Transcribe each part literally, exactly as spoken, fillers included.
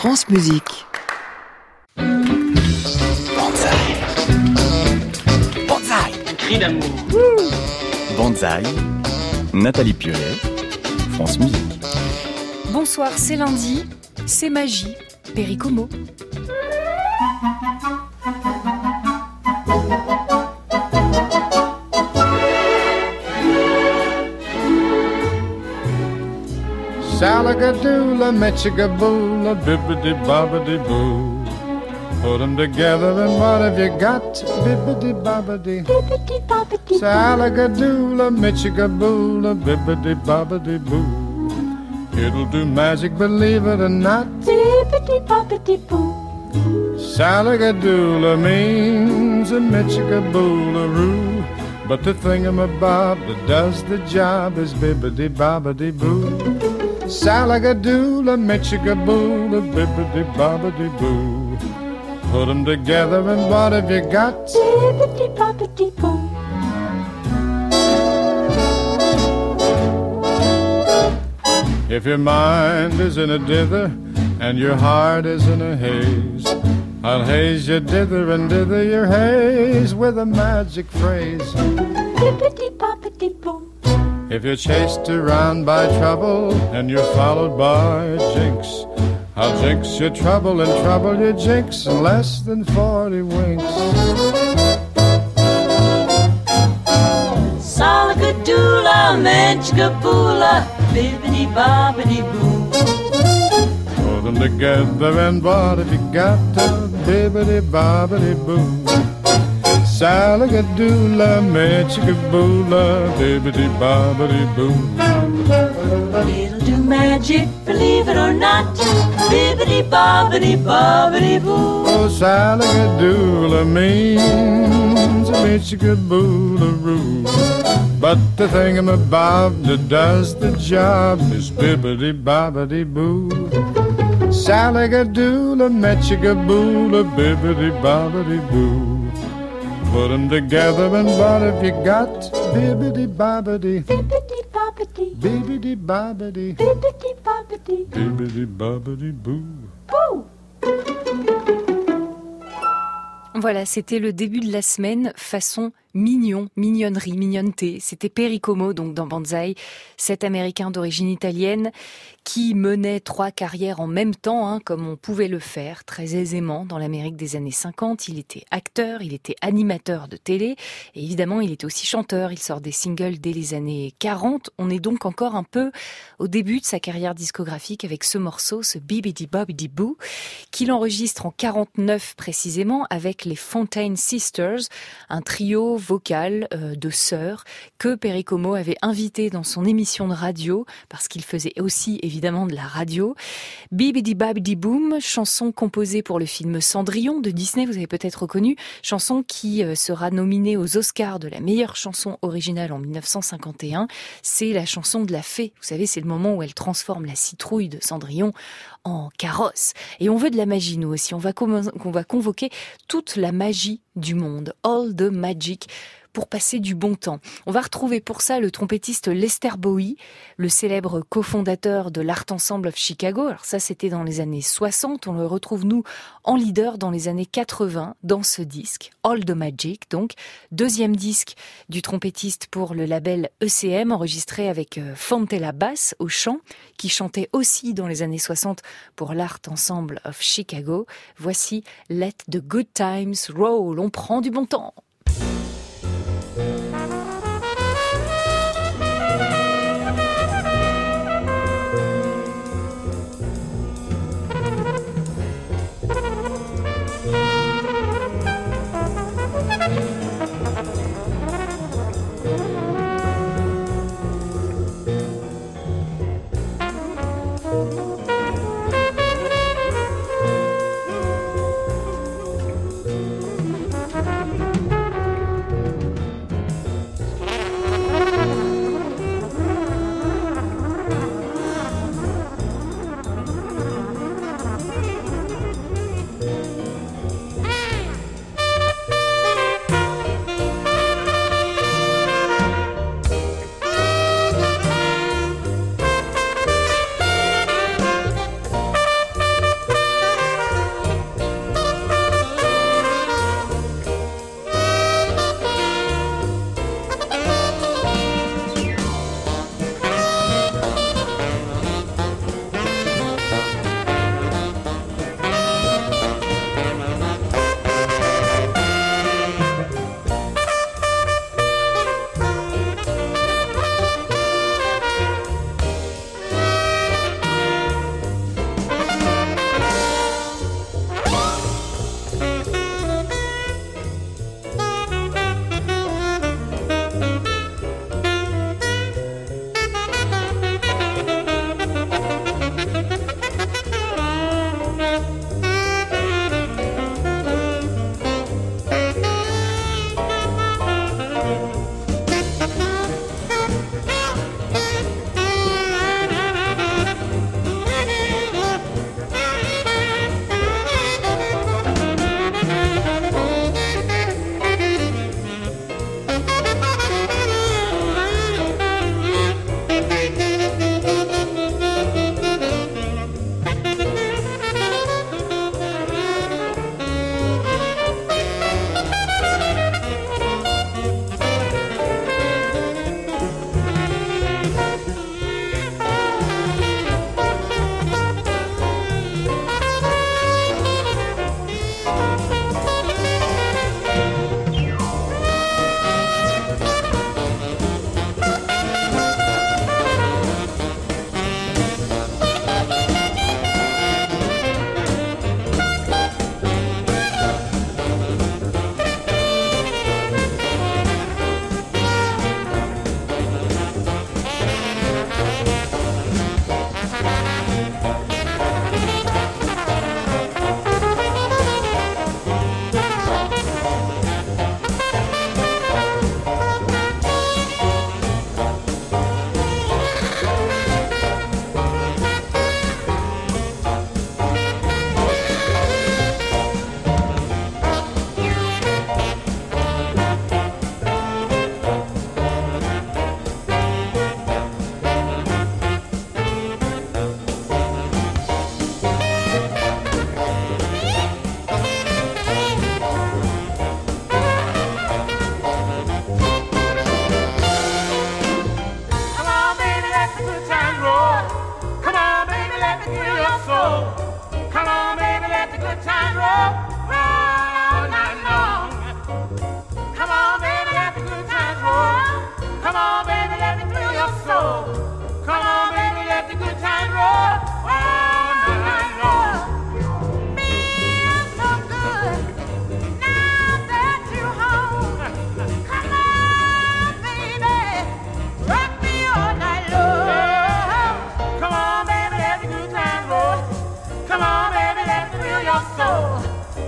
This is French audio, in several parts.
France Musique. Banzai. Banzai. Cri d'amour. Banzai. Nathalie Piollet, France Musique. Bonsoir, c'est lundi, c'est magie, Perry Como. Salagadoola, Metchigaboola, bibbidi-bobbidi-boo. Put them together and what have you got? Bibbidi-bobbidi. Salagadoola, Metchigaboola, bibbidi-bobbidi-boo. It'll do magic, believe it or not. Bibbidi-bobbidi-boo. Salagadoola means a Metchigaboola-roo. But the thingamabob that does the job is bibbidi-bobbidi-boo. Salagadoola, Metchigaboola, bibbidi-bobbidi-boo. Put them together and what have you got? Bibbidi-bobbidi-boo. If your mind is in a dither and your heart is in a haze, I'll haze you dither and dither your haze with a magic phrase. Bibbidi-bobbidi-boo. If you're chased around by trouble and you're followed by jinx, I'll jinx your trouble and trouble your jinx in less than forty winks. Salagadoola, Metchigaboola, bibbidi-bobbidi-boo. Put them together and what have you got? A bibbidi-bobbidi-boo. Salagadoola, Metchigaboola, bibbidi-bobbidi-boo. It'll do magic, believe it or not. Bibbidi-bobbidi-bobbidi-boo. Oh, Salagadoola means a Metchigaboola-roo. But the thingamabob that does the job is bibbidi-bobbidi-boo. Salagadoola, Metchigaboola, bibbidi-bobbidi-boo. Put them together and what have you got? Bibbidi-bobbidi. Bibbidi-bobbidi. Bibbidi-bobbidi. Bibbidi-bobbidi. Bibbidi-bobbidi-boo. Boo. Voilà, c'était le début de la semaine, façon mignon, mignonnerie, mignonneté. C'était Perry Como, donc dans Banzai, cet Américain d'origine italienne qui menait trois carrières en même temps, hein, comme on pouvait le faire très aisément dans l'Amérique des années cinquante. Il était acteur, il était animateur de télé, et évidemment, il était aussi chanteur. Il sort des singles dès les années quarante. On est donc encore un peu au début de sa carrière discographique avec ce morceau, ce Bibbidi-Bobbidi-Boo, qu'il enregistre en quarante-neuf précisément avec les Fontaine Sisters, un trio vocal euh, de sœurs que Perry Como avait invité dans son émission de radio parce qu'il faisait aussi évidemment de la radio. Bibbidi-Bobbidi-Boom, chanson composée pour le film Cendrillon de Disney, vous avez peut-être reconnu, chanson qui euh, sera nominée aux Oscars de la meilleure chanson originale en dix-neuf cent cinquante et un. C'est la chanson de la fée. Vous savez, c'est le moment où elle transforme la citrouille de Cendrillon en carrosse. Et on veut de la magie, nous aussi. On va, com- on va convoquer toute la magie du monde. All the magic, pour passer du bon temps. On va retrouver pour ça le trompettiste Lester Bowie, le célèbre cofondateur de l'Art Ensemble of Chicago. Alors ça, c'était dans les années soixante. On le retrouve, nous, en leader dans les années quatre-vingts, dans ce disque, All the Magic, donc. Deuxième disque du trompettiste pour le label E C M, enregistré avec Fontella Bass au chant, qui chantait aussi dans les années soixante pour l'Art Ensemble of Chicago. Voici Let the Good Times Roll. On prend du bon temps. your soul. Come on, baby, let the good time roll, roll all night long. Come on, baby, let the good times roll. Come on, baby, let me thrill your soul. Come on, baby, let the good times roll all night long. Feels so good now that you're home. Come on, baby, rock me all night long. Come on, baby, let the good times roll. Come on, baby, let me thrill your soul.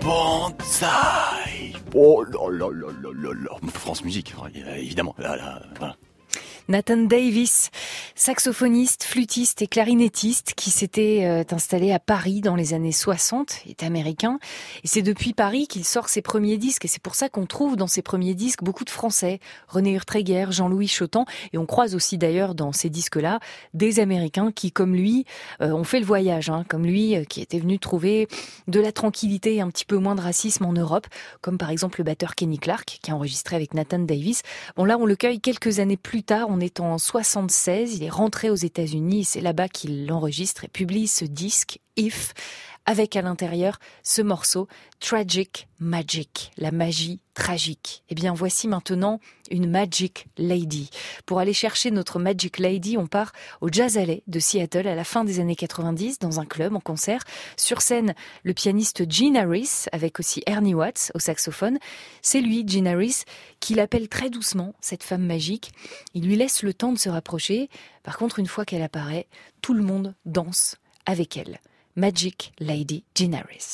Banzai. Oh là là là là là là. France Musique, évidemment. Là, là, voilà. Nathan Davis, saxophoniste, flûtiste et clarinettiste qui s'était euh, installé à Paris dans les années soixante, est américain. Et c'est depuis Paris qu'il sort ses premiers disques. Et c'est pour ça qu'on trouve dans ses premiers disques beaucoup de Français. René Urtréguer, Jean-Louis Chotan. Et on croise aussi d'ailleurs dans ces disques-là des Américains qui, comme lui, euh, ont fait le voyage. Hein, comme lui, euh, qui était venu trouver de la tranquillité et un petit peu moins de racisme en Europe. Comme par exemple le batteur Kenny Clarke, qui a enregistré avec Nathan Davis. Bon là, on le cueille quelques années plus tard. On est en soixante-seize, il est rentré aux États-Unis, c'est là-bas qu'il l'enregistre et publie ce disque If, avec à l'intérieur ce morceau Tragic Magic, la magie tragique. Eh bien, voici maintenant une Magic Lady. Pour aller chercher notre Magic Lady, on part au Jazz Alley de Seattle à la fin des années quatre-vingt-dix, dans un club en concert. Sur scène, le pianiste Gene Harris, avec aussi Ernie Watts au saxophone. C'est lui, Gene Harris, qui l'appelle très doucement, cette femme magique. Il lui laisse le temps de se rapprocher. Par contre, une fois qu'elle apparaît, tout le monde danse avec elle. Magic Lady Gene Harris.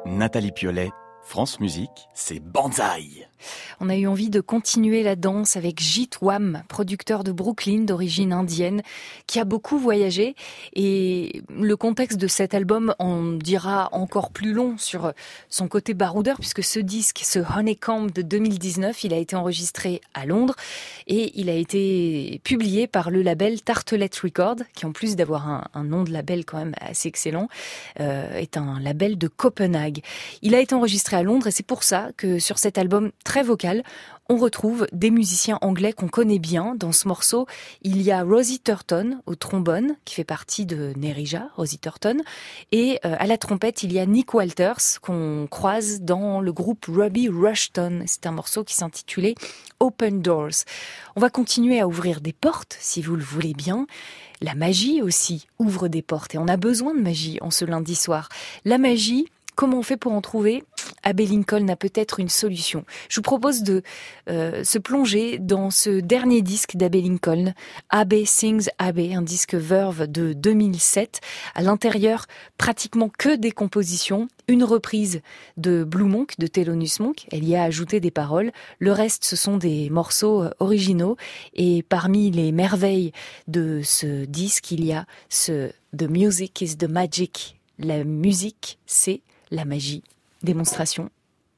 Nathalie Piolet, France Musique, c'est Banzai. On a eu envie de continuer la danse avec Jeet Wham, producteur de Brooklyn d'origine indienne, qui a beaucoup voyagé. Et le contexte de cet album en dira encore plus long sur son côté baroudeur, puisque ce disque, ce Honeycomb de deux mille dix-neuf, il a été enregistré à Londres et il a été publié par le label Tartelett Records, qui en plus d'avoir un, un nom de label quand même assez excellent, euh, est un label de Copenhague. Il a été enregistré à Londres et c'est pour ça que sur cet album très vocal, on retrouve des musiciens anglais qu'on connaît bien. Dans ce morceau, il y a Rosie Turton au trombone, qui fait partie de Nerija, Rosie Turton, et euh, à la trompette, il y a Nick Walters, qu'on croise dans le groupe Robbie Rushton. C'est un morceau qui s'intitulait Open Doors. On va continuer à ouvrir des portes, si vous le voulez bien. La magie aussi ouvre des portes, et on a besoin de magie en ce lundi soir. La magie, comment on fait pour en trouver ? Abbey Lincoln a peut-être une solution. Je vous propose de euh, se plonger dans ce dernier disque d'Abbey Lincoln, Abbey Sings Abbey, un disque Verve de deux mille sept. À l'intérieur, pratiquement que des compositions, une reprise de Blue Monk, de Thelonious Monk. Elle y a ajouté des paroles. Le reste, ce sont des morceaux originaux. Et parmi les merveilles de ce disque, il y a ce The Music is the Magic. La musique, c'est la magie. Démonstration.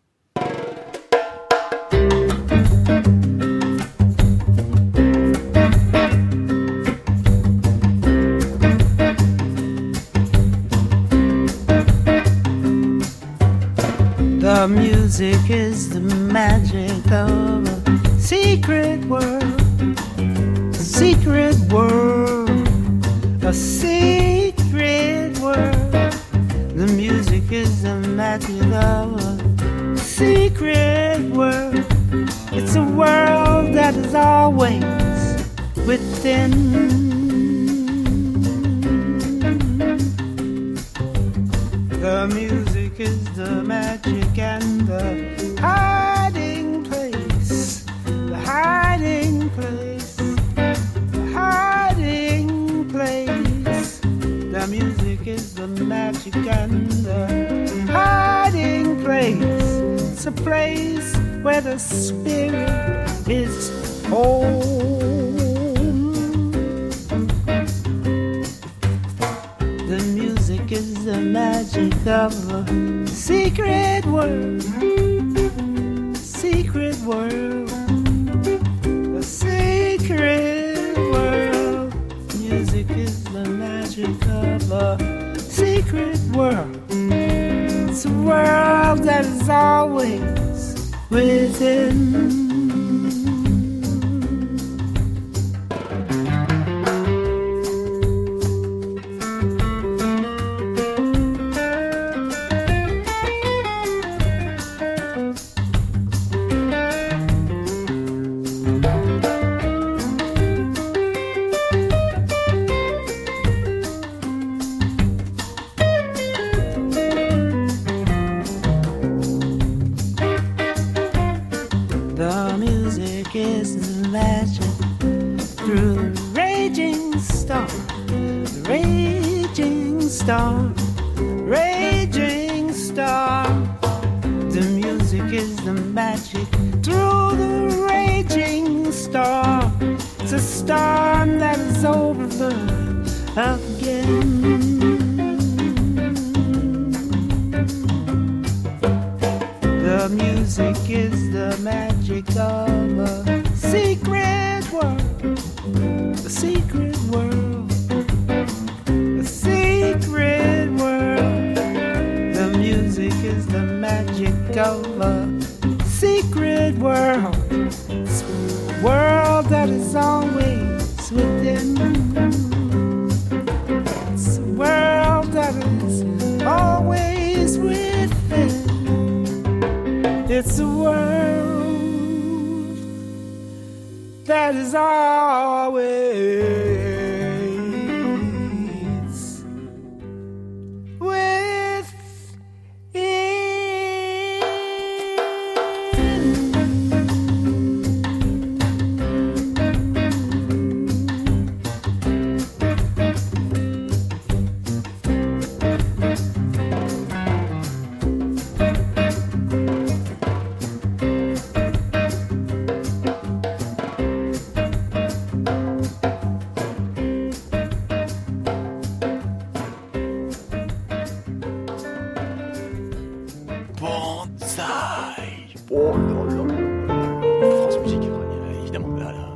The music is the magic of a secret world, a secret world, a secret world. The music is the magic of a secret world. It's a world that is always within. The music is the magic and the hiding place, the hiding place, the hiding place. The music is the magic and the hiding place. It's a place where the spirit is home. The music is the magic of a secret world, secret world, a secret world. Music is the magic of a secret world. It's a world that is always within. It's a world that is always Oh là là là là là. France Musique, évidemment. Là, là, là.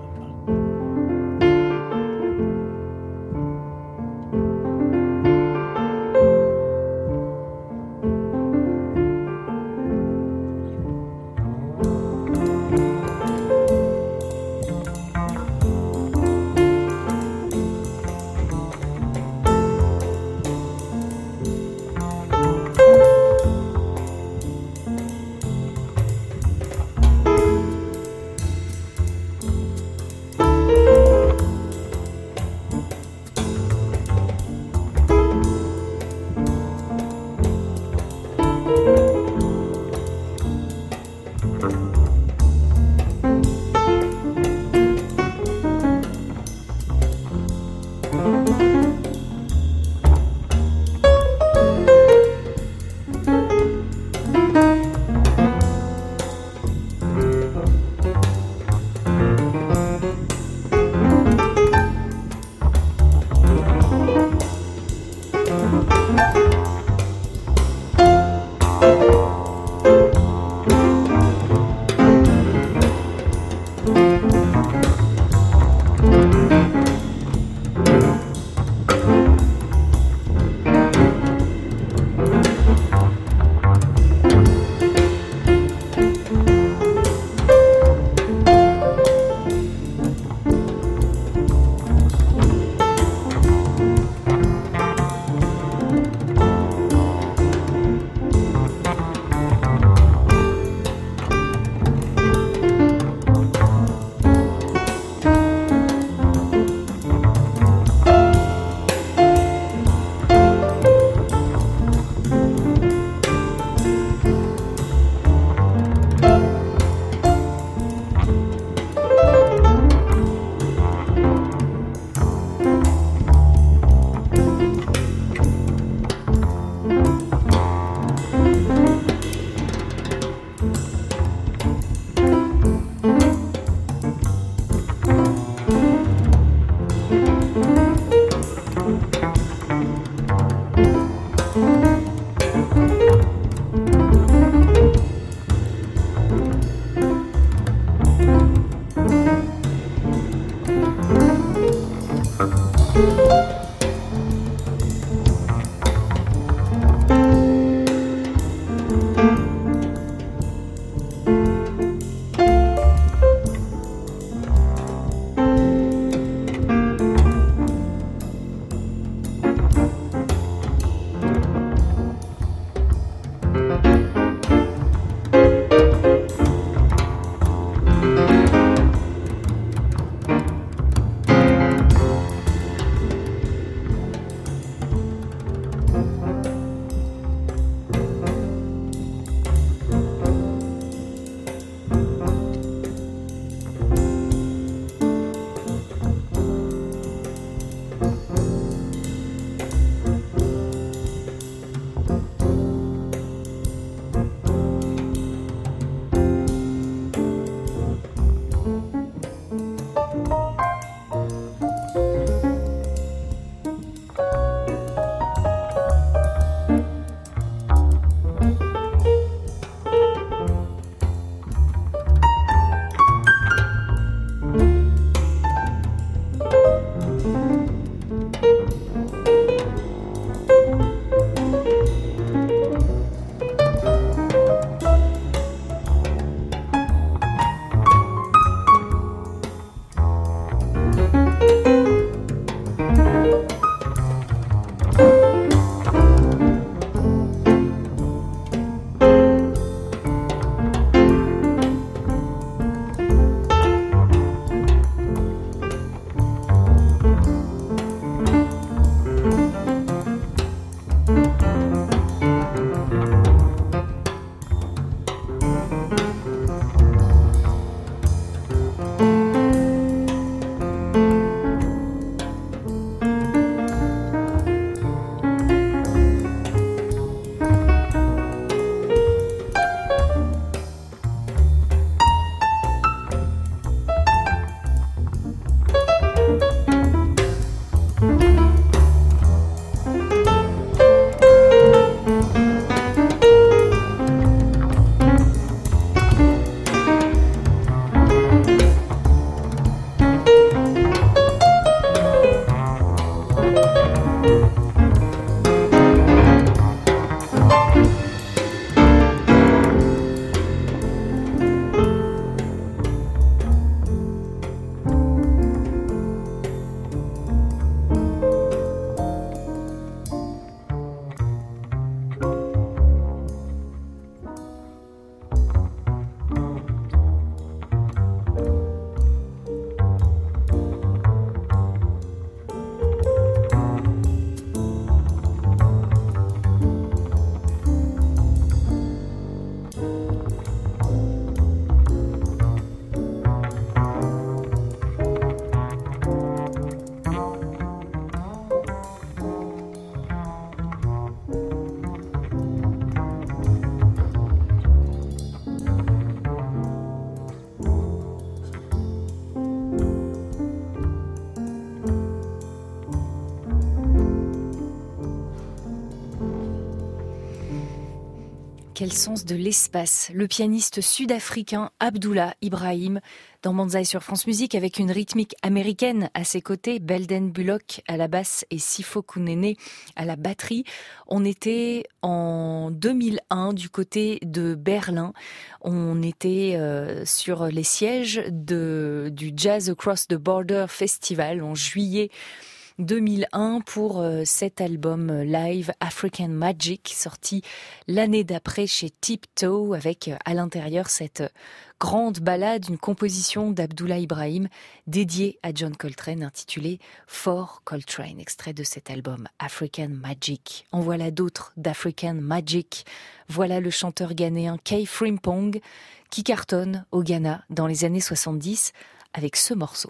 Quel sens de l'espace. Le pianiste sud-africain Abdullah Ibrahim dans Banzai sur France Musique avec une rythmique américaine à ses côtés, Belden Bullock à la basse et Sifo Kunene à la batterie. On était en deux mille un du côté de Berlin. On était euh, sur les sièges de, du Jazz Across the Border Festival en juillet deux mille un pour euh, cet album live African Magic, sorti l'année d'après chez Tiptoe, avec euh, à l'intérieur cette grande ballade, une composition d'Abdullah Ibrahim dédiée à John Coltrane, intitulée For Coltrane, extrait de cet album African Magic. En voilà d'autres d'African Magic. Voilà le chanteur ghanéen Kay Frimpong qui cartonne au Ghana dans les années soixante-dix avec ce morceau.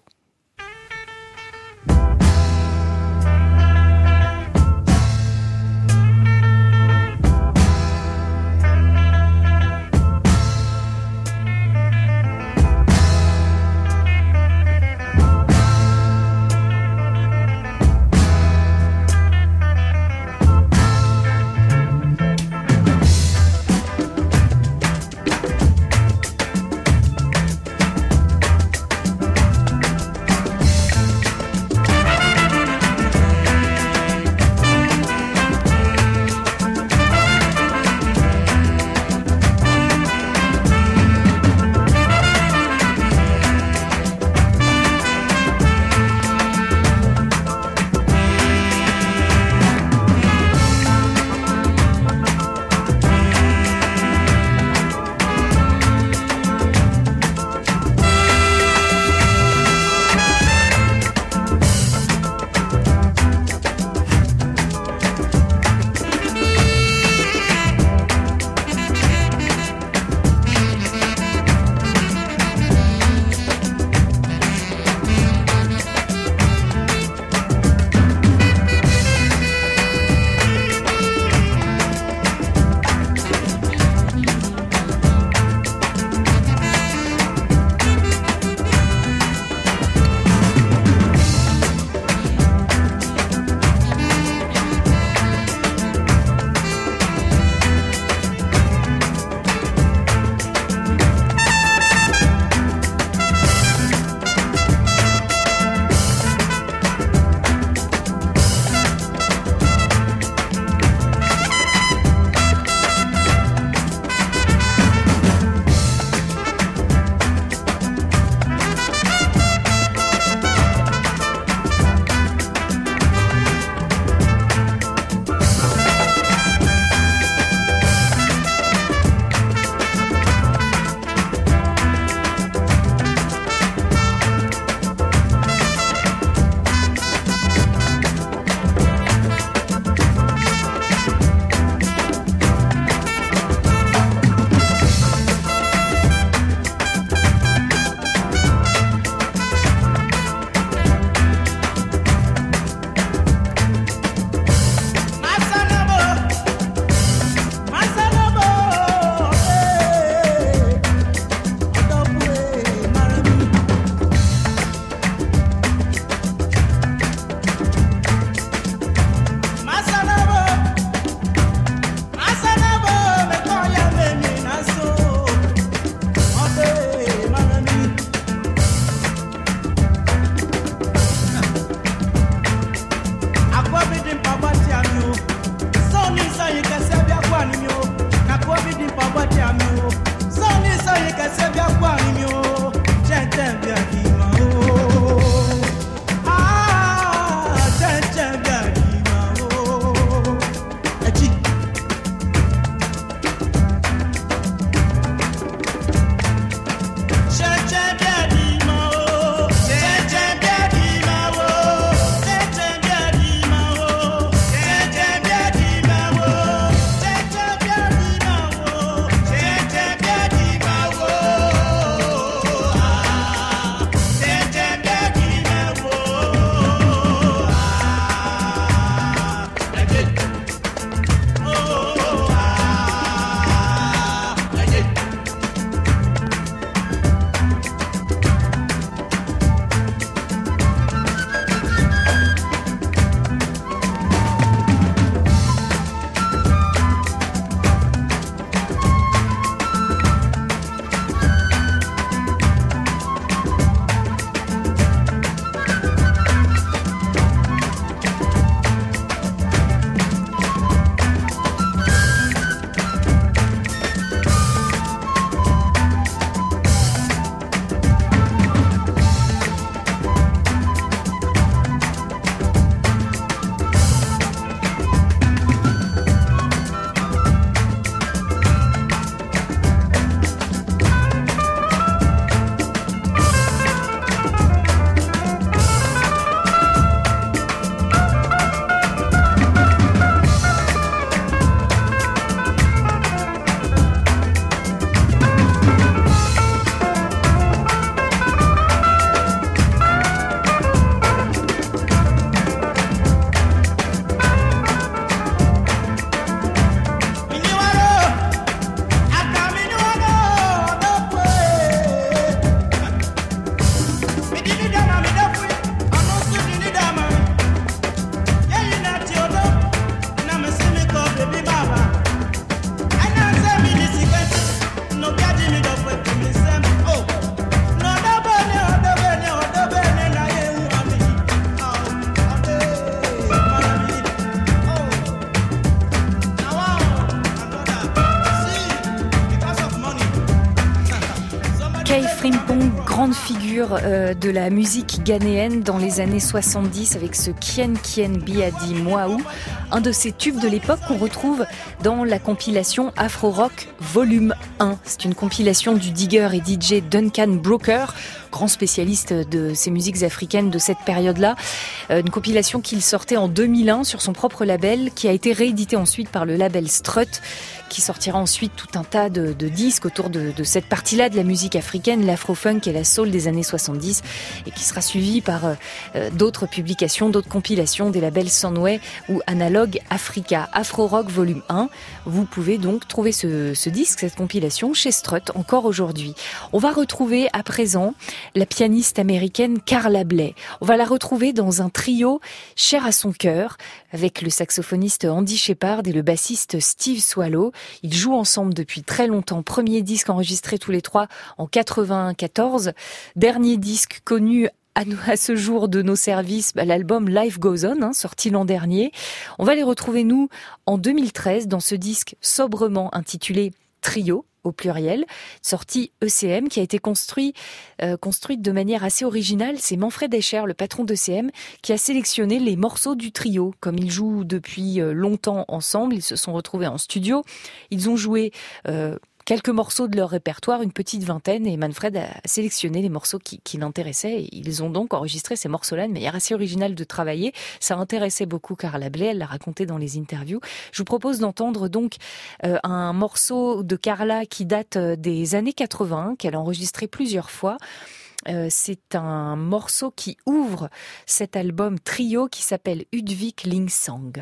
K. Frimpong, grande figure euh, de la musique ghanéenne dans les années soixante-dix avec ce Kien Kien Biadi Moaou, un de ces tubes de l'époque qu'on retrouve dans la compilation Afro Rock Volume un. C'est une compilation du digger et D J Duncan Brooker, grand spécialiste de ces musiques africaines de cette période-là. Euh, une compilation qu'il sortait en deux mille un sur son propre label, qui a été réédité ensuite par le label Strut, qui sortira ensuite tout un tas de, de disques autour de, de cette partie-là de la musique africaine, l'afro-funk et la soul des années soixante-dix, et qui sera suivi par euh, d'autres publications, d'autres compilations des labels Soundway ou Analog Africa. Afro Rock Volume un, vous pouvez donc trouver ce, ce disque, cette compilation chez Strut encore aujourd'hui. On va retrouver à présent la pianiste américaine Carla Bley. On va la retrouver dans un trio cher à son cœur, avec le saxophoniste Andy Shepard et le bassiste Steve Swallow. Ils jouent ensemble depuis très longtemps. Premier disque enregistré tous les trois en quatre-vingt-quatorze. Dernier disque connu à, nous, à ce jour de nos services, bah, l'album Life Goes On, hein, sorti l'an dernier. On va les retrouver, nous, en deux mille treize, dans ce disque sobrement intitulé Trio, au pluriel, sorti E C M, qui a été construit, euh, construite de manière assez originale. C'est Manfred Escher, le patron d'E C M, qui a sélectionné les morceaux du trio. Comme ils jouent depuis longtemps ensemble, ils se sont retrouvés en studio. Ils ont joué euh, quelques morceaux de leur répertoire, une petite vingtaine, et Manfred a sélectionné les morceaux qui, qui l'intéressaient. Et ils ont donc enregistré ces morceaux-là de manière assez originale de travailler. Ça intéressait beaucoup Carla Bley, elle l'a raconté dans les interviews. Je vous propose d'entendre donc euh, un morceau de Carla qui date des années quatre-vingts, qu'elle a enregistré plusieurs fois. Euh, c'est un morceau qui ouvre cet album trio qui s'appelle Udvik Lingsang.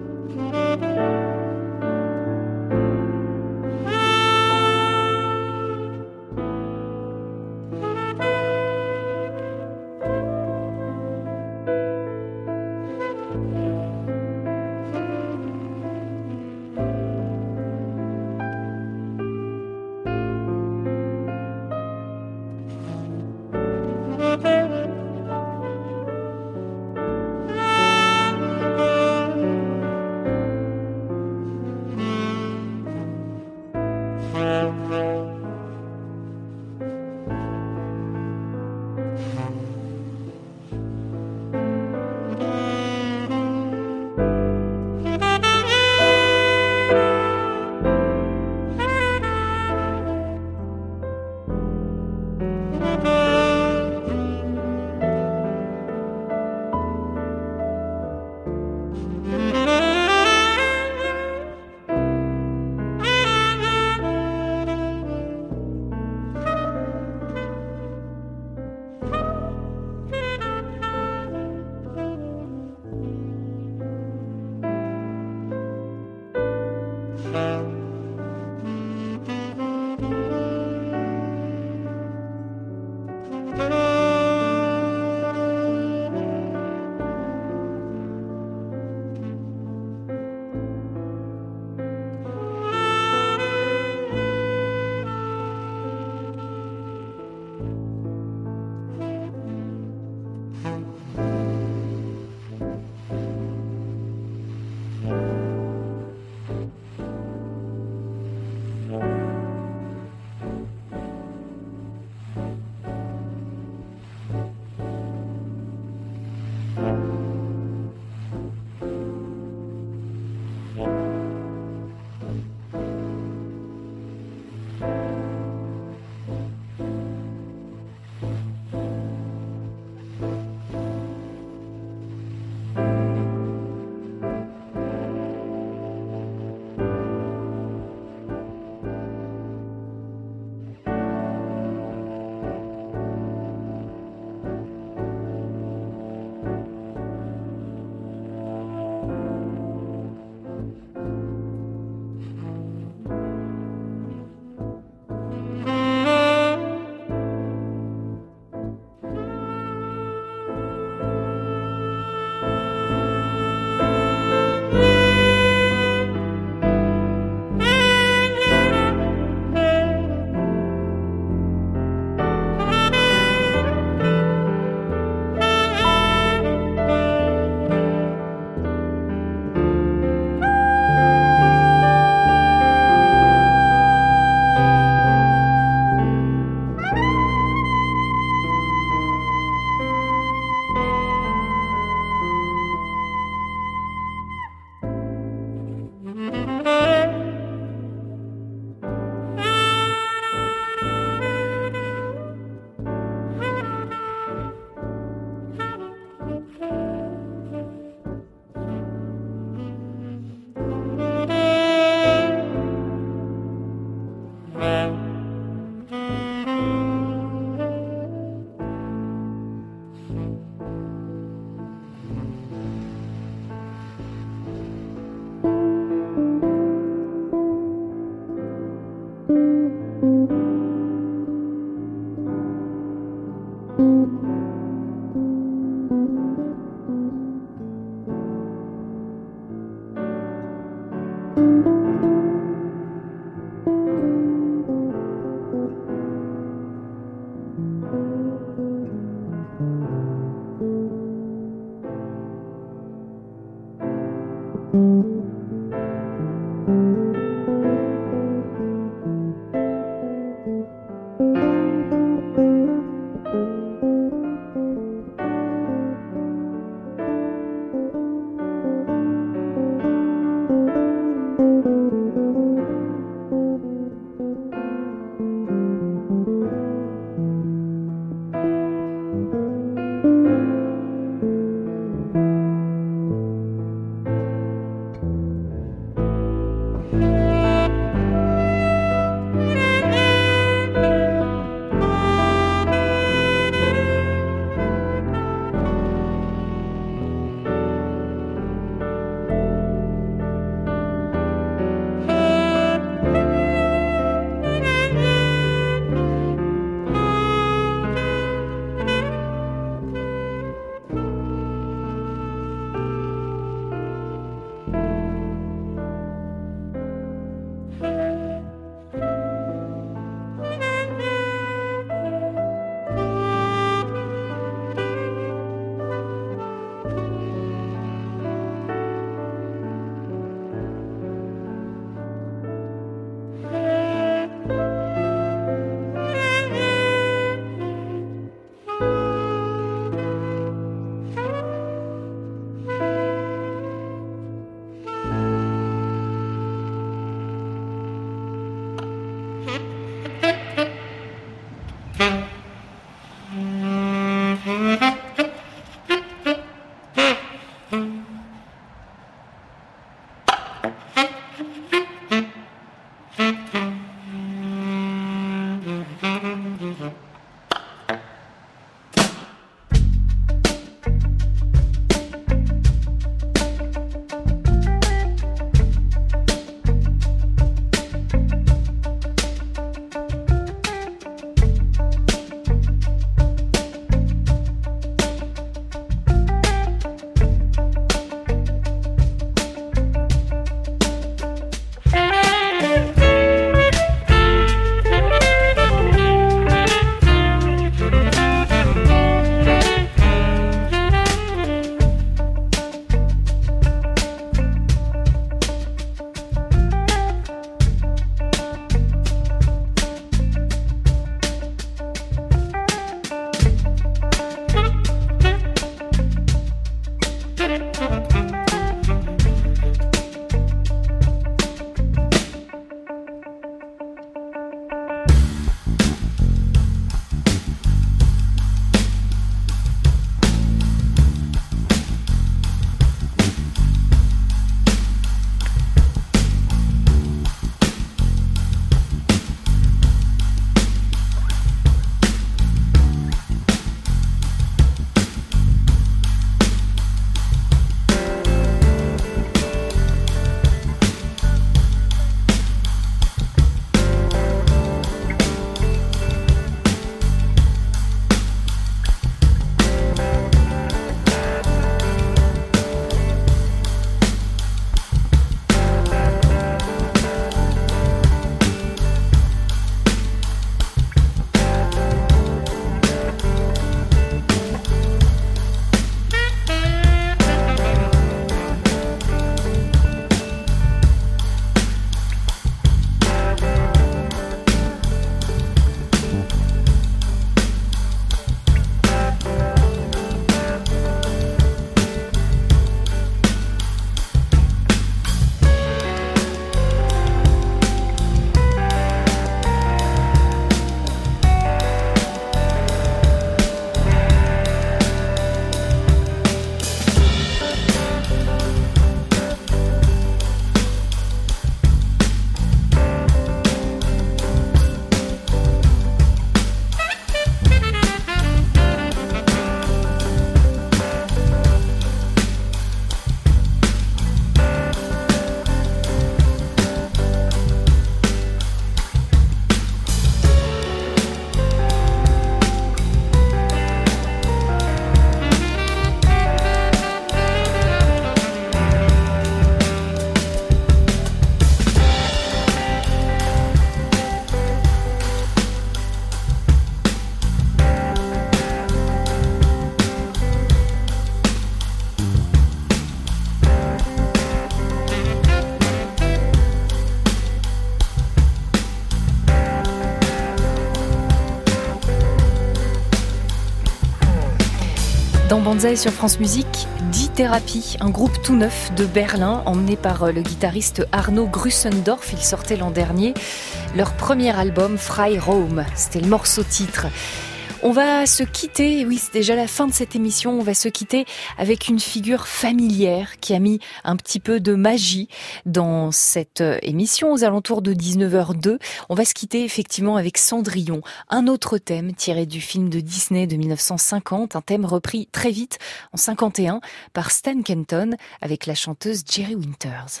Dans Banzai sur France Musique, D-Therapy, un groupe tout neuf de Berlin, emmené par le guitariste Arno Grüssendorf. Ils sortaient l'an dernier leur premier album Freiraum. C'était le morceau titre. On va se quitter, oui c'est déjà la fin de cette émission, on va se quitter avec une figure familière qui a mis un petit peu de magie dans cette émission aux alentours de dix-neuf heures deux. On va se quitter effectivement avec Cendrillon, un autre thème tiré du film de Disney de mille neuf cent cinquante, un thème repris très vite en cinquante et un par Stan Kenton avec la chanteuse Jerry Winters.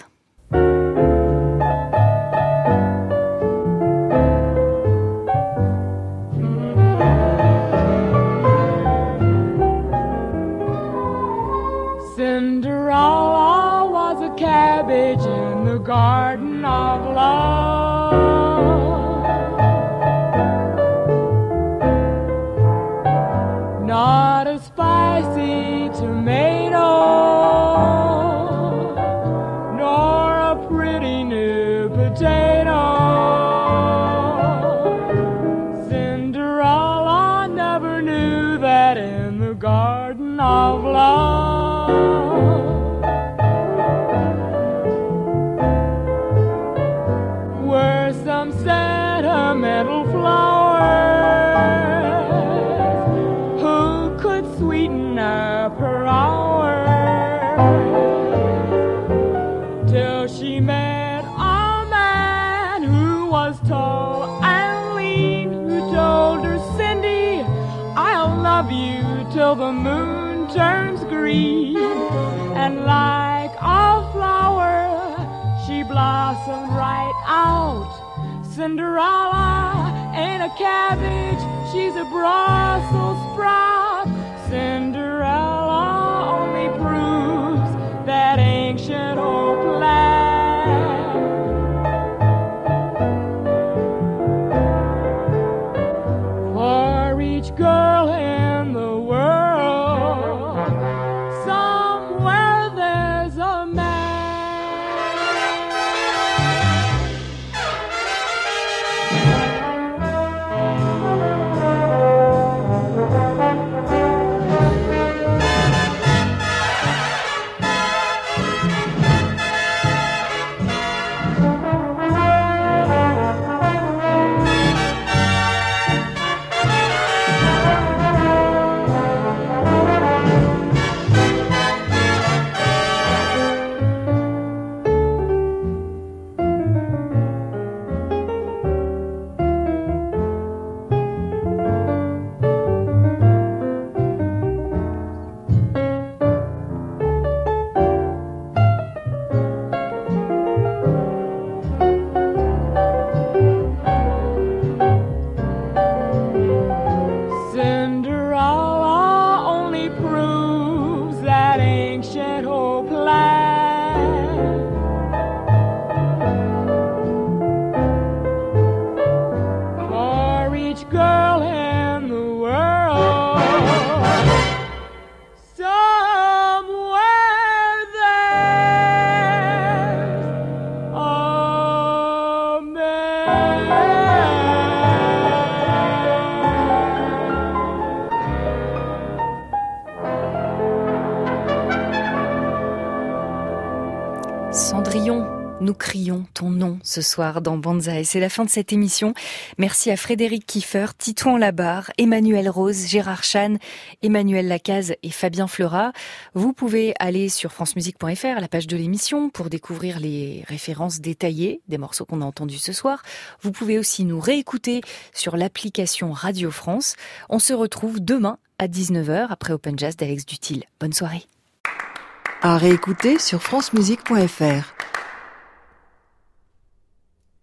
Cinderella was a cabbage in the garden of love. Not a spicy tomato, nor a pretty new potato. Cinderella never knew that in the garden of love were some sentimental flowers who could sweeten up her hours, till she met a man who was tall and lean, who told her, Cindy, I'll love you till the moon turns green. And like a flower she blossomed right out. Cinderella ain't a cabbage, she's a Brussels sprout. Cinderella only proves that ancient old plan. For each girl in the world, somewhere there's a man. Cendrillon, nous crions ton nom ce soir dans Banzai. C'est la fin de cette émission. Merci à Frédéric Kieffer, Titouan Labarre, Emmanuel Rose, Gérard Chan, Emmanuel Lacaze et Fabien Fleurat. Vous pouvez aller sur francemusique point f r, à la page de l'émission, pour découvrir les références détaillées des morceaux qu'on a entendus ce soir. Vous pouvez aussi nous réécouter sur l'application Radio France. On se retrouve demain à dix-neuf heures après Open Jazz d'Alex Dutil. Bonne soirée. À réécouter sur francemusique point f r.